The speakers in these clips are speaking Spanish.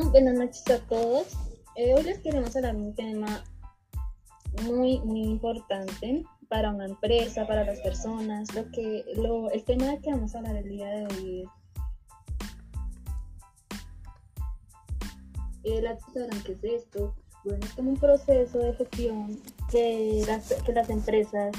Buenas noches a todos. Hoy les queremos hablar de un tema muy importante para una empresa, para las personas. El tema del que vamos a hablar el día de hoy es sabrán qué es esto. Bueno, es como un proceso de gestión que las empresas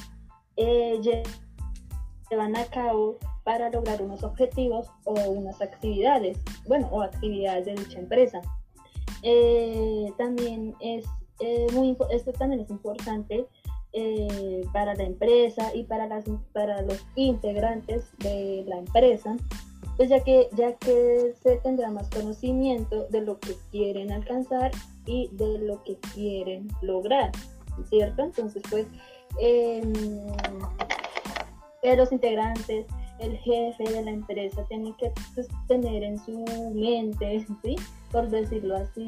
llevan a cabo para lograr unos objetivos o unas actividades, o actividades de dicha empresa. También es esto también es importante para la empresa y para los integrantes de la empresa, pues ya que se tendrá más conocimiento de lo que quieren alcanzar y de lo que quieren lograr, ¿cierto? Entonces, pues, los integrantes, el jefe de la empresa tiene que, pues, tener en su mente, ¿sí?, por decirlo así,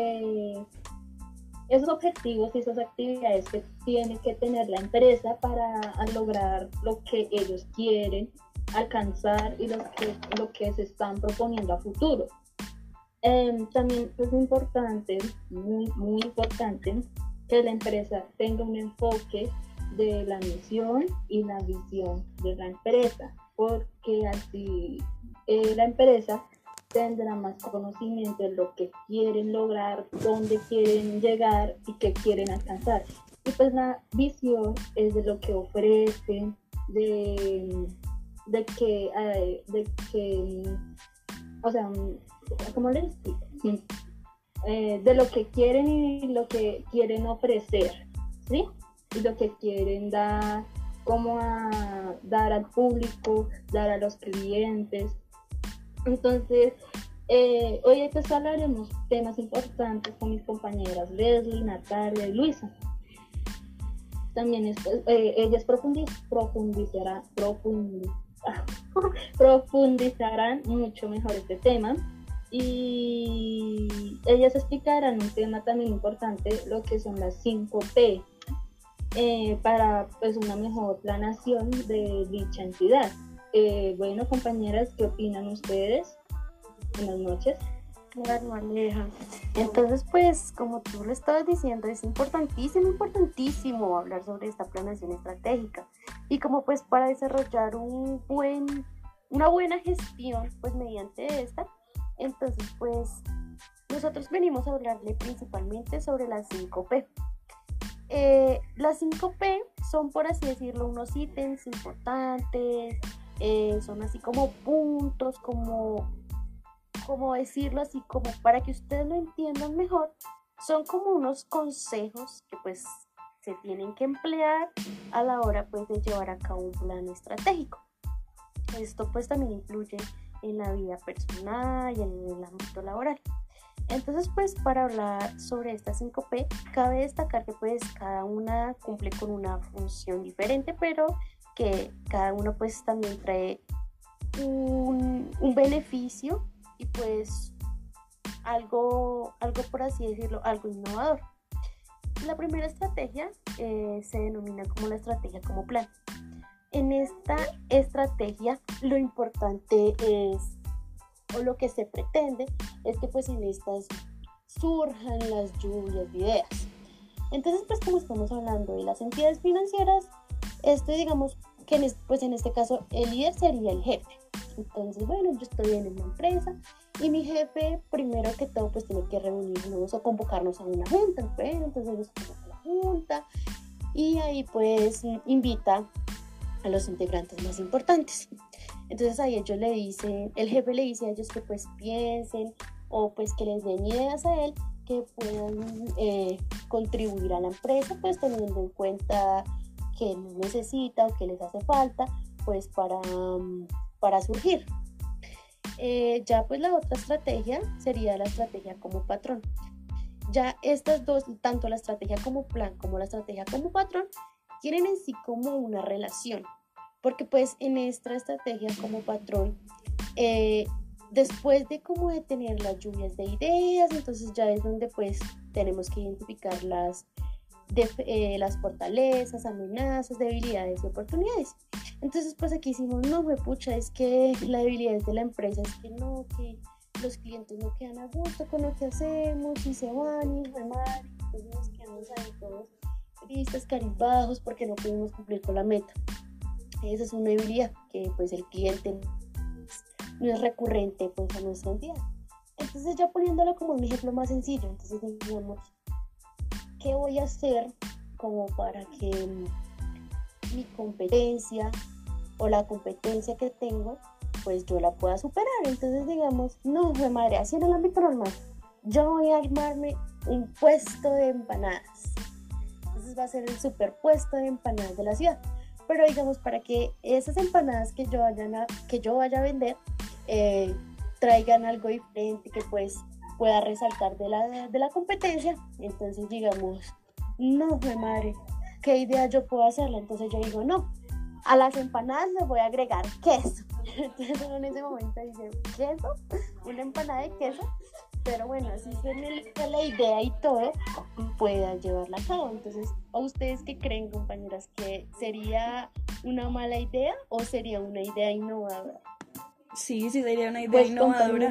esos objetivos y esas actividades que tiene que tener la empresa para lograr lo que ellos quieren alcanzar y lo que se están proponiendo a futuro. También es importante, muy importante, que la empresa tenga un enfoque de la misión y la visión de la empresa, porque así la empresa tendrá más conocimiento de lo que quieren lograr, dónde quieren llegar y qué quieren alcanzar. Y pues la visión es de lo que ofrecen, o sea, ¿cómo les explico? De lo que quieren y lo que quieren ofrecer, ¿sí? Y lo que quieren dar, dar al público, dar a los clientes. Entonces, hoy pues hablaremos temas importantes con mis compañeras Leslie, Natalia y Luisa. También ellas profundizarán mucho mejor este tema, y ellas explicarán un tema también importante, lo que son las 5P, para pues una mejor planeación de dicha entidad. Bueno, compañeras, ¿qué opinan ustedes? Buenas noches. Claro, Aleja. Entonces, pues, como tú lo estabas diciendo, es importantísimo hablar sobre esta planeación estratégica. Y como pues para desarrollar una buena gestión, pues mediante esta, entonces pues nosotros venimos a hablarle principalmente sobre las 5P. Las 5P son, por así decirlo, unos ítems importantes, son así como puntos, como decirlo así, como para que ustedes lo entiendan mejor, son como unos consejos que pues se tienen que emplear a la hora pues de llevar a cabo un plan estratégico. Esto pues también influye en la vida personal y en el ámbito laboral. Entonces, pues para hablar sobre estas 5P, cabe destacar que pues cada una cumple con una función diferente, pero que cada uno pues también trae un beneficio y pues algo por así decirlo, algo innovador. La primera estrategia se denomina como la estrategia como plan. En esta estrategia lo importante es, o lo que se pretende, es que pues en estas surjan las lluvias de ideas. Entonces, pues como estamos hablando de las entidades financieras, digamos que en este caso el líder sería el jefe. Entonces, bueno, yo estoy en una empresa y mi jefe, primero que todo, pues tiene que reunirnos o convocarnos a una junta. Bueno, entonces nos convoca a la junta y ahí pues invita a los integrantes más importantes. Entonces ahí el jefe le dice a ellos que pues piensen o pues que les den ideas a él que puedan contribuir a la empresa, pues teniendo en cuenta que necesita o que les hace falta pues para surgir. Ya pues la otra estrategia sería la estrategia como patrón. Ya estas dos, tanto la estrategia como plan como la estrategia como patrón, tienen en sí como una relación, porque pues en esta estrategia como patrón, después de tener las lluvias de ideas, entonces ya es donde pues tenemos que identificar las fortalezas, amenazas, debilidades y oportunidades. Entonces pues aquí hicimos, no, pucha, es que la debilidad de la empresa es que no, que los clientes no quedan a gusto con lo que hacemos y se van y madre, entonces nos quedamos ahí todos tristes, cabizbajos porque no pudimos cumplir con la meta. Esa es una debilidad, que pues el cliente no es recurrente pues a nuestra entidad. Entonces ya poniéndolo como un ejemplo más sencillo, entonces digamos, ¿qué voy a hacer como para que mi competencia o la competencia que tengo pues yo la pueda superar? Entonces digamos, no, de madre, así en el ámbito normal, yo voy a armarme un puesto de empanadas. Entonces va a ser el superpuesto de empanadas de la ciudad. Pero digamos, para que esas empanadas que yo vaya a vender traigan algo diferente que pues pueda resaltar de la competencia, entonces digamos, no, de madre, ¿qué idea yo puedo hacerla? Entonces yo digo, no, a las empanadas les voy a agregar queso. Entonces uno en ese momento dice, ¿queso? ¿Una empanada de queso? Pero bueno, así es la idea y todo, pueda llevarla a cabo. Entonces, ¿a ustedes qué creen, compañeras? ¿Que sería una mala idea o sería una idea innovadora? Sí, sería una idea Pues, innovadora.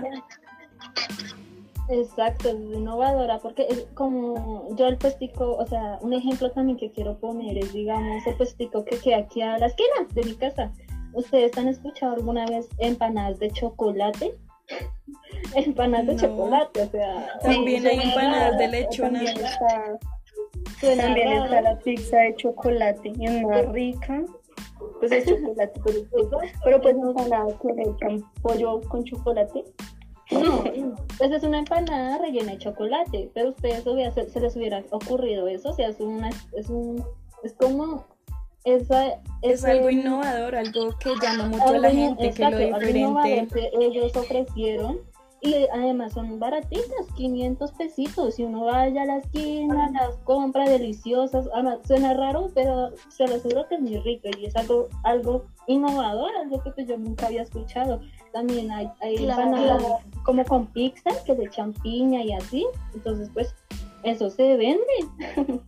Exacto, es innovadora, porque es como yo el puestico, o sea, un ejemplo también que quiero poner es, digamos, el puestico que queda aquí a la esquina de mi casa. ¿Ustedes han escuchado alguna vez empanadas de chocolate? Empanadas de chocolate, o sea... También sí, hay empanadas de lechona. También está la pizza de chocolate, y es más rica. Pues es chocolate, pero pues empanadas que le echan pollo con chocolate. No, pues es una empanada rellena de chocolate, pero a ustedes se les hubiera ocurrido eso, o sea, es como es algo innovador, algo que llama mucho a la gente, exacto, que lo diferente que ellos ofrecieron, y además son baratitas, 500 pesitos, y uno vaya a la esquina, las compra deliciosas, además suena raro, pero se lo aseguro que es muy rico, y es algo innovador, algo que pues yo nunca había escuchado. También hay empanadas como con pizza, que le echan piña y así, entonces pues eso se vende.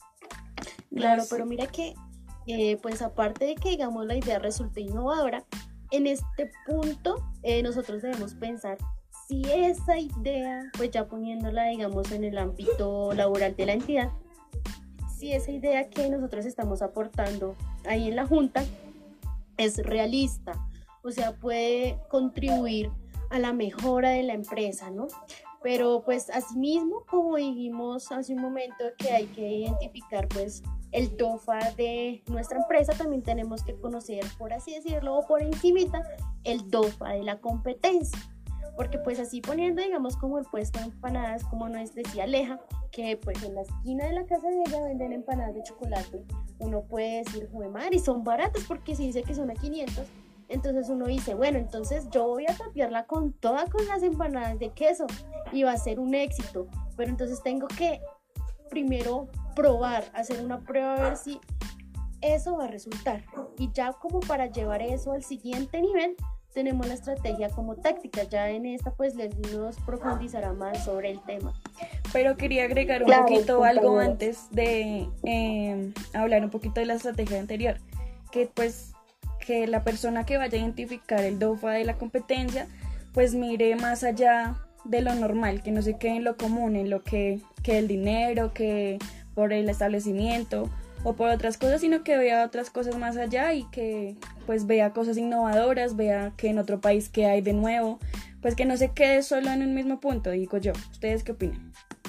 Claro, pero mira que pues aparte de que digamos la idea resulte innovadora, en este punto nosotros debemos pensar si esa idea, pues ya poniéndola digamos en el ámbito laboral de la entidad, si esa idea que nosotros estamos aportando ahí en la junta es realista, o sea, puede contribuir a la mejora de la empresa, ¿no? Pero pues asimismo, como dijimos hace un momento, que hay que identificar pues el DOFA de nuestra empresa, también tenemos que conocer, por así decirlo, o por encimita, el DOFA de la competencia. Porque pues así poniendo, digamos, como el puesto de empanadas, como nos decía Aleja, que pues en la esquina de la casa de ella venden empanadas de chocolate, uno puede decir, joder madre, y son baratas porque se dice que son a 500, entonces uno dice, bueno, entonces yo voy a tapiarla con las empanadas de queso y va a ser un éxito, pero entonces tengo que primero probar, hacer una prueba a ver si eso va a resultar, y ya como para llevar eso al siguiente nivel tenemos la estrategia como táctica. Ya en esta pues Leslie nos profundizará más sobre el tema. Pero quería agregar un poquito algo antes de hablar un poquito de la estrategia anterior, que pues que la persona que vaya a identificar el DOFA de la competencia pues mire más allá de lo normal, que no se quede en lo común, en lo que el dinero, que por el establecimiento o por otras cosas, sino que vea otras cosas más allá y que pues vea cosas innovadoras, vea que en otro país qué hay de nuevo, pues que no se quede solo en un mismo punto, digo yo. ¿Ustedes qué opinan?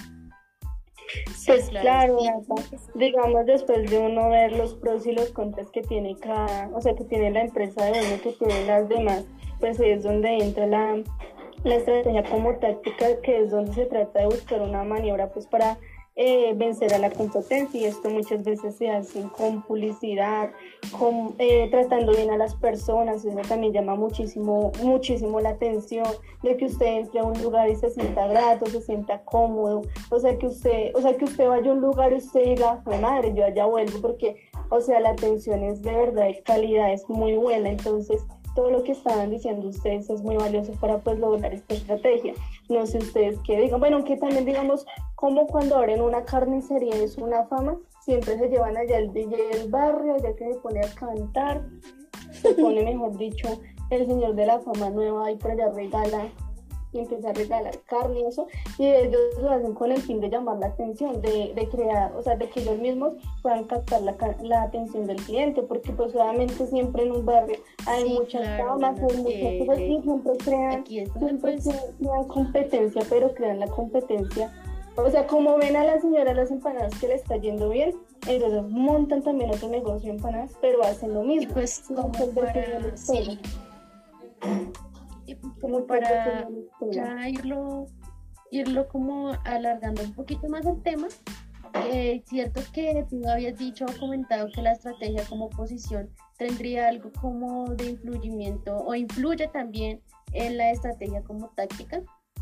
Pues claro, digamos, después de uno ver los pros y los contras que tiene que tiene la empresa de uno, que tienen las demás, pues es donde entra la estrategia como táctica, que es donde se trata de buscar una maniobra pues para vencer a la competencia, y esto muchas veces se hace con publicidad, tratando bien a las personas. Eso también llama muchísimo la atención, de que usted entre a un lugar y se sienta grato, se sienta cómodo, o sea que usted vaya a un lugar y usted diga, oh, madre, yo allá vuelvo, porque o sea la atención es de verdad de calidad, es muy buena. Entonces todo lo que estaban diciendo ustedes es muy valioso para pues lograr esta estrategia. No sé ustedes qué digan, bueno, que también digamos, como cuando abren una carnicería es una fama, siempre se llevan allá el DJ del barrio, ya que se pone a cantar, se pone, mejor dicho, el señor de la fama nueva y por allá regala y empieza a regalar carne y eso, y ellos lo hacen con el fin de llamar la atención, de crear, o sea, de que ellos mismos puedan captar la atención del cliente, porque pues obviamente siempre en un barrio hay muchas camas, hay muchas cosas, y siempre crean competencia, pero crean la competencia. O sea, como ven a la señora las empanadas que le está yendo bien, entonces montan también otro negocio de empanadas, pero hacen lo mismo. Y pues como para ya irlo como alargando un poquito más el tema, cierto que tú habías dicho o comentado que la estrategia como posición tendría algo como de influyimiento o influye también en la estrategia como táctica.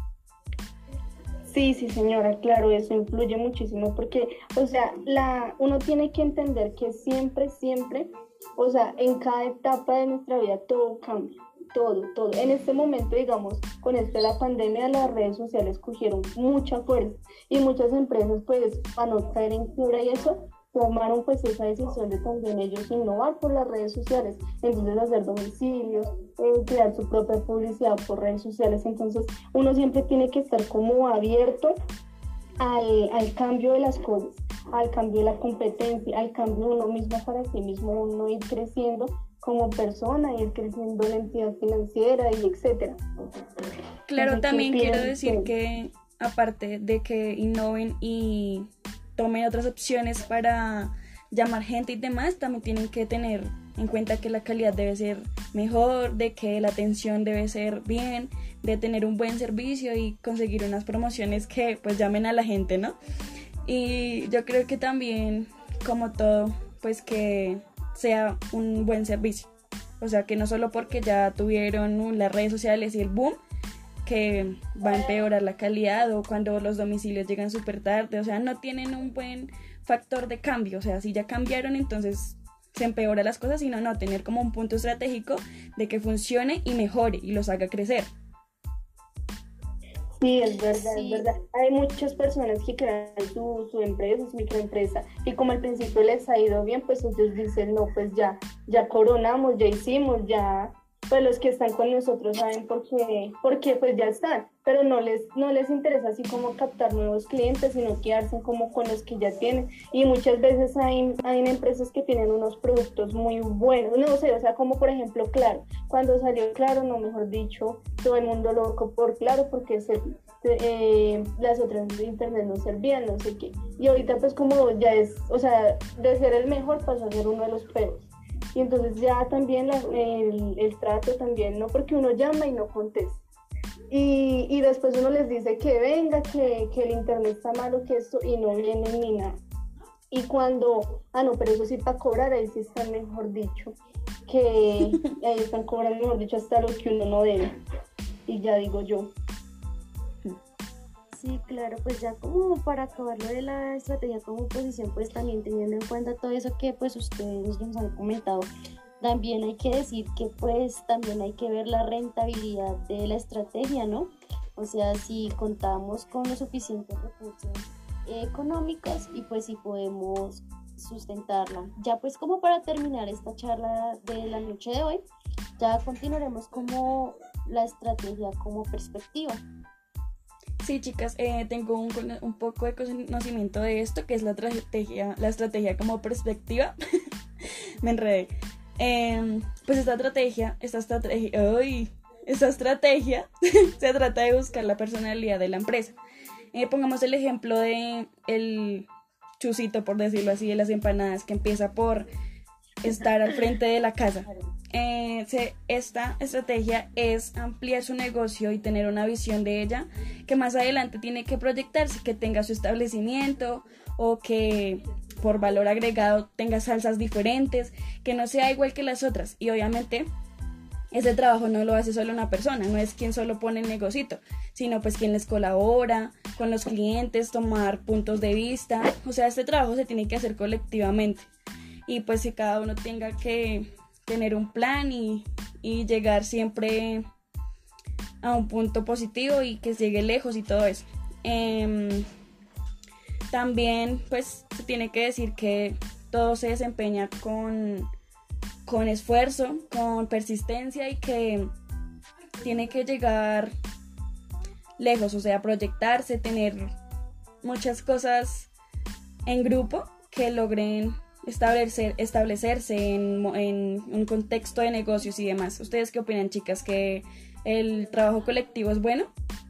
Sí, señora, claro, eso influye muchísimo porque, o sea, uno tiene que entender que siempre, o sea, en cada etapa de nuestra vida todo cambia, todo. En este momento, digamos, con esto de la pandemia, las redes sociales cogieron mucha fuerza y muchas empresas, pues, para no caer en cura y eso, tomaron pues esa decisión de también ellos innovar por las redes sociales, entonces hacer domicilios, crear su propia publicidad por redes sociales. Entonces uno siempre tiene que estar como abierto al cambio de las cosas, al cambio de la competencia, al cambio de uno mismo para sí mismo, uno ir creciendo como persona, ir creciendo la entidad financiera y etcétera. Claro, entonces, también quiero decir que aparte de que innoven y tomen otras opciones para llamar gente y demás, también tienen que tener en cuenta que la calidad debe ser mejor, de que la atención debe ser bien, de tener un buen servicio y conseguir unas promociones que pues llamen a la gente, ¿no? Y yo creo que también, como todo, pues que sea un buen servicio, o sea, que no solo porque ya tuvieron las redes sociales y el boom, que va a empeorar la calidad, o cuando los domicilios llegan súper tarde, o sea, no tienen un buen factor de cambio, o sea, si ya cambiaron, entonces se empeoran las cosas, sino no, tener como un punto estratégico de que funcione y mejore y los haga crecer. Sí, es verdad. Hay muchas personas que crean su empresa, su microempresa, y como al principio les ha ido bien, pues ellos dicen, no, pues ya coronamos, ya hicimos, ya... Pues los que están con nosotros saben por qué pues ya están, pero no les interesa así como captar nuevos clientes, sino quedarse como con los que ya tienen. Y muchas veces hay empresas que tienen unos productos muy buenos, no sé, o sea, como por ejemplo Claro. Cuando salió Claro, no, mejor dicho, todo el mundo loco por Claro, porque las otras de internet no servían, no sé qué. Y ahorita pues como ya es, o sea, de ser el mejor pasó a ser uno de los peores. Y entonces ya también el trato también, no, porque uno llama y no contesta. Y después uno les dice que venga, que el internet está malo, que esto, y no vienen ni nada. Y cuando, no, pero eso sí para cobrar, ahí sí están, mejor dicho, que ahí están cobrando, mejor dicho, hasta lo que uno no debe. Y ya digo yo. Sí, claro, pues ya como para acabar lo de la estrategia como posición, pues también teniendo en cuenta todo eso que pues ustedes nos han comentado, también hay que decir que pues también hay que ver la rentabilidad de la estrategia, ¿no? O sea, si contamos con los suficientes recursos económicos y pues si podemos sustentarla. Ya pues como para terminar esta charla de la noche de hoy, ya continuaremos como la estrategia como perspectiva. Sí, chicas, tengo un poco de conocimiento de esto, que es la estrategia como perspectiva. Me enredé. Pues esta estrategia se trata de buscar la personalidad de la empresa. Pongamos el ejemplo de el chusito, por decirlo así, de las empanadas, que empieza por estar al frente de la casa. Esta estrategia es ampliar su negocio y tener una visión de ella que más adelante tiene que proyectarse, que tenga su establecimiento o que por valor agregado tenga salsas diferentes, que no sea igual que las otras. Y obviamente ese trabajo no lo hace solo una persona, no es quien solo pone el negocito, sino pues quien les colabora con los clientes, tomar puntos de vista. O sea, este trabajo se tiene que hacer colectivamente y pues si cada uno tenga que tener un plan y llegar siempre a un punto positivo y que llegue lejos y todo eso. También pues se tiene que decir que todo se desempeña con esfuerzo, con persistencia y que tiene que llegar lejos, o sea, proyectarse, tener muchas cosas en grupo que logren establecerse en un contexto de negocios y demás. ¿Ustedes qué opinan, chicas? ¿Que el trabajo colectivo es bueno?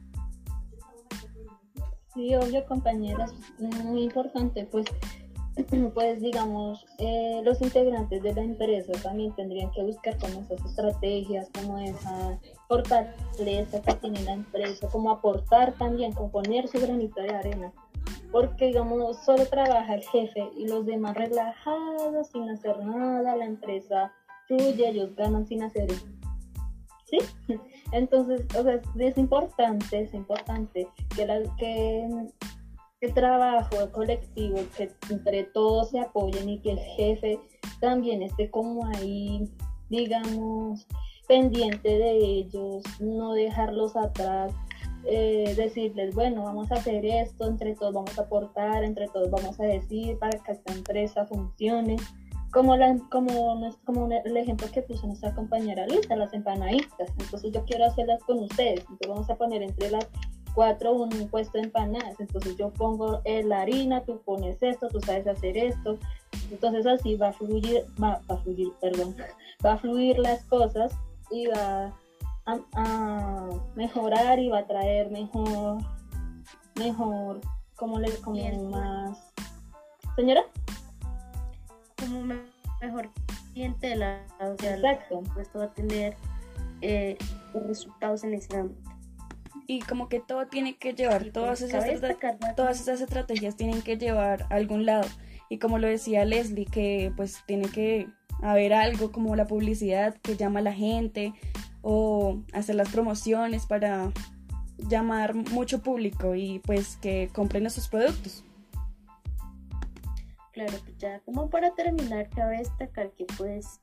Sí, obvio, compañeras, muy importante, pues digamos, los integrantes de la empresa también tendrían que buscar como esas estrategias, como esa fortaleza que tiene la empresa, como aportar también, como poner su granito de arena, porque digamos, solo trabaja el jefe y los demás relajados, sin hacer nada, la empresa fluye, ellos ganan sin hacer eso. ¿Sí? Entonces, o sea, es importante que el trabajo colectivo, que entre todos se apoyen y que el jefe también esté como ahí, digamos, pendiente de ellos, no dejarlos atrás, decirles, bueno, vamos a hacer esto, entre todos vamos a aportar, entre todos vamos a decir para que esta empresa funcione. Como el ejemplo que puso nuestra compañera Lisa, las empanaditas. Entonces yo quiero hacerlas con ustedes. Entonces vamos a poner entre las 4 un puesto de empanadas. Entonces yo pongo la harina, tú pones esto, tú sabes hacer esto. Entonces así va a fluir las cosas y va a mejorar y va a traer mejor, como más. ¿Señora? Como mejor clientela, o sea, exacto, esto va a tener resultados en ese ámbito. Y como que todo tiene que llevar, todas esas estrategias tienen que llevar a algún lado. Y como lo decía Leslie, que pues tiene que haber algo como la publicidad que llama a la gente, o hacer las promociones para llamar mucho público y pues que compren nuestros productos. Claro, pues ya como para terminar, cabe destacar que pues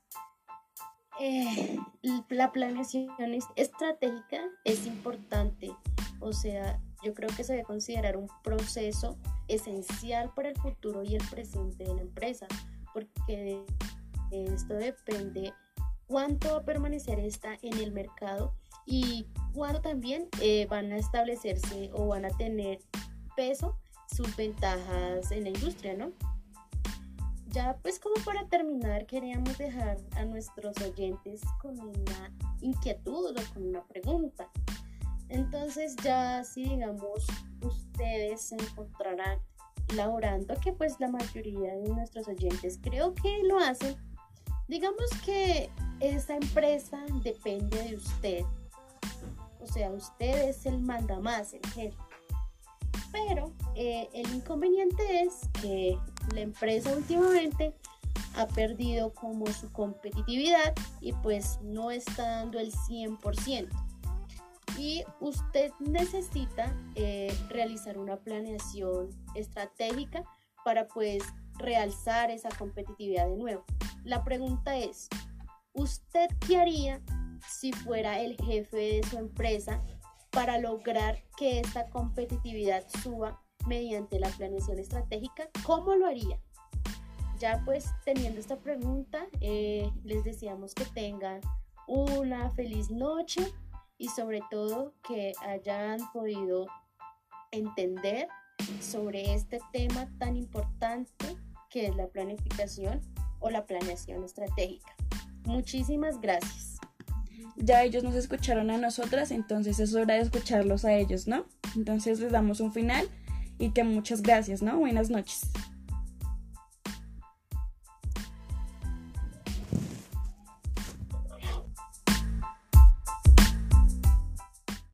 la planeación estratégica es importante. O sea, yo creo que se debe considerar un proceso esencial para el futuro y el presente de la empresa, porque de esto depende cuánto va a permanecer esta en el mercado y cuándo también van a establecerse o van a tener peso sus ventajas en la industria, ¿no? Ya pues como para terminar, queríamos dejar a nuestros oyentes con una inquietud o con una pregunta. Entonces ya si digamos ustedes se encontrarán laborando, que pues la mayoría de nuestros oyentes creo que lo hacen, digamos que esa empresa depende de usted, o sea, usted es el mandamás, el jefe. Pero el inconveniente es que la empresa últimamente ha perdido como su competitividad y pues no está dando el 100%. Y usted necesita realizar una planeación estratégica para pues realzar esa competitividad de nuevo. La pregunta es, ¿usted qué haría si fuera el jefe de su empresa para lograr que esta competitividad suba mediante la planeación estratégica? ¿Cómo lo haría? Ya pues teniendo esta pregunta, les deseamos que tengan una feliz noche y sobre todo que hayan podido entender sobre este tema tan importante que es la planificación o la planeación estratégica. Muchísimas gracias. Ya ellos nos escucharon a nosotras, entonces es hora de escucharlos a ellos, ¿no? Entonces les damos un final y que muchas gracias, ¿no? Buenas noches.